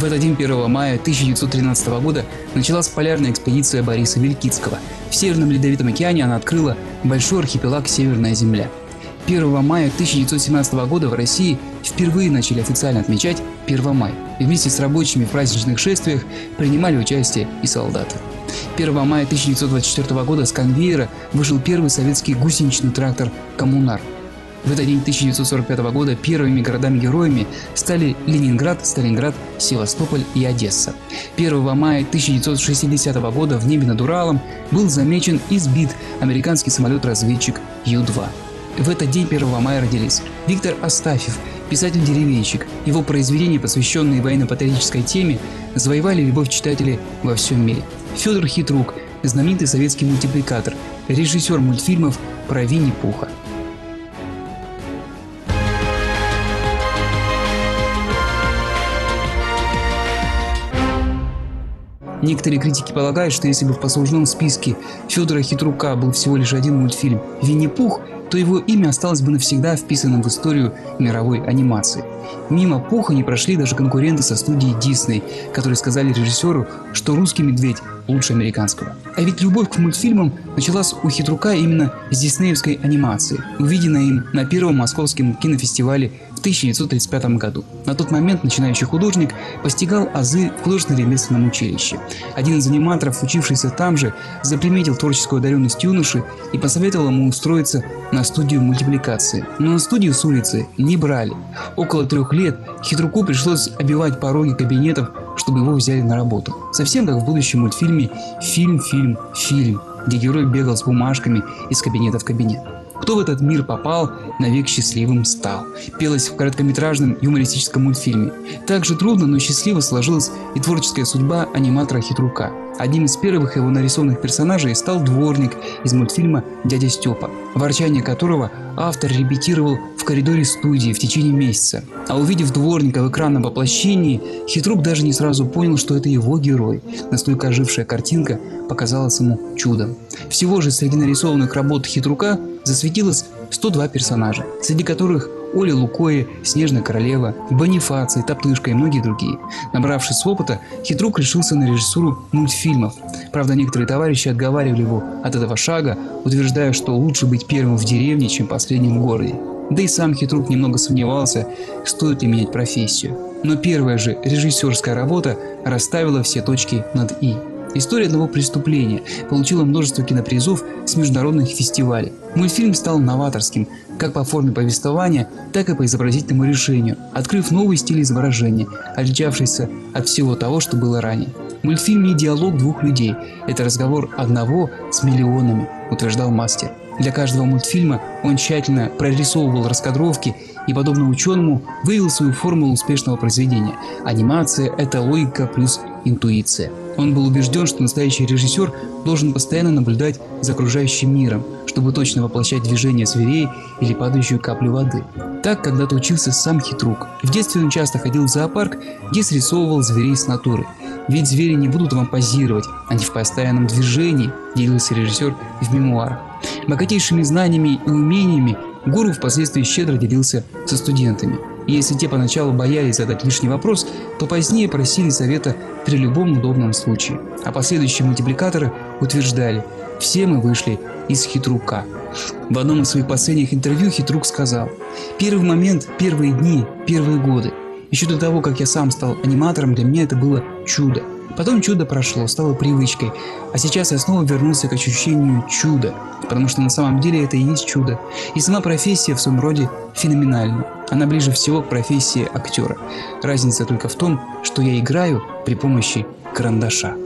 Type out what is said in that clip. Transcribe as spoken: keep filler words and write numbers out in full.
В этот день, первого мая тысяча девятьсот тринадцатого года, началась полярная экспедиция Бориса Великицкого. В Северном Ледовитом океане она открыла большой архипелаг Северная Земля. первого мая тысяча девятьсот семнадцатого года в России впервые начали официально отмечать первое мая. И вместе с рабочими в праздничных шествиях принимали участие и солдаты. первого мая тысяча девятьсот двадцать четвёртого года с конвейера вышел первый советский гусеничный трактор «Коммунар». В этот день тысяча девятьсот сорок пятого года первыми городами-героями стали Ленинград, Сталинград, Севастополь и Одесса. первого мая тысяча девятьсот шестидесятого года в небе над Уралом был замечен и сбит американский самолет-разведчик Ю два. В этот день, первого мая, родились Виктор Астафьев, писатель-деревенщик. Его произведения, посвященные военно-патриотической теме, завоевали любовь читателей во всем мире. Федор Хитрук, знаменитый советский мультипликатор, режиссер мультфильмов про Винни-Пуха. Некоторые критики полагают, что если бы в послужном списке Федора Хитрука был всего лишь один мультфильм «Винни-Пух», то его имя осталось бы навсегда вписанным в историю мировой анимации. Мимо Пуха не прошли даже конкуренты со студией Disney, которые сказали режиссеру, что русский медведь лучше американского. А ведь любовь к мультфильмам началась у Хитрука именно с диснеевской анимации, увиденной им на первом московском кинофестивале в тысяча девятьсот тридцать пятом году. На тот момент начинающий художник постигал азы в художественно-ремесленном училище. Один из аниматоров, учившийся там же, заприметил творческую одаренность юноши и посоветовал ему устроиться на студию мультипликации. Но на студию с улицы не брали. Около трех лет Хитруку пришлось обивать пороги кабинетов, чтобы его взяли на работу. Совсем как в будущем мультфильме «Фильм, фильм, фильм», где герой бегал с бумажками из кабинета в кабинет. «Кто в этот мир попал, навек счастливым стал», пелось в короткометражном юмористическом мультфильме. Также трудно, но счастливо сложилась и творческая судьба аниматора Хитрука. Одним из первых его нарисованных персонажей стал дворник из мультфильма «Дядя Степа», ворчание которого автор репетировал в коридоре студии в течение месяца. А увидев дворника в экранном воплощении, Хитрук даже не сразу понял, что это его герой. Настолько ожившая картинка показалась ему чудом. Всего же среди нарисованных работ Хитрука засветилось сто два персонажа, среди которых Оля Лукоя, Снежная королева, Бонифаций, Топтышка и многие другие. Набравшись опыта, Хитрук решился на режиссуру мультфильмов. Правда, некоторые товарищи отговаривали его от этого шага, утверждая, что лучше быть первым в деревне, чем последним в городе. Да и сам Хитрук немного сомневался, стоит ли менять профессию. Но первая же режиссерская работа расставила все точки над «и». История одного преступления получила множество кинопризов с международных фестивалей. Мультфильм стал новаторским как по форме повествования, так и по изобразительному решению, открыв новый стиль изображения, отличавшийся от всего того, что было ранее. Мультфильм не диалог двух людей, это разговор одного с миллионами, утверждал мастер. Для каждого мультфильма он тщательно прорисовывал раскадровки и, подобно ученому, вывел свою формулу успешного произведения. Анимация – это логика плюс интуиция. Он был убежден, что настоящий режиссер должен постоянно наблюдать за окружающим миром, чтобы точно воплощать движение зверей или падающую каплю воды. Так когда-то учился сам Хитрук. В детстве он часто ходил в зоопарк, где срисовывал зверей с натуры. Ведь звери не будут вам позировать, они в постоянном движении, делился режиссер в мемуарах. Богатейшими знаниями и умениями гуру впоследствии щедро делился со студентами. И если те поначалу боялись задать лишний вопрос, то позднее просили совета при любом удобном случае. А последующие мультипликаторы утверждали: «Все мы вышли из Хитрука». В одном из своих последних интервью Хитрук сказал: «Первый момент, первые дни, первые годы. Еще до того, как я сам стал аниматором, для меня это было чудо. Потом чудо прошло, стало привычкой, а сейчас я снова вернулся к ощущению чуда, потому что на самом деле это и есть чудо. И сама профессия в своем роде феноменальна. Она ближе всего к профессии актера. Разница только в том, что я играю при помощи карандаша».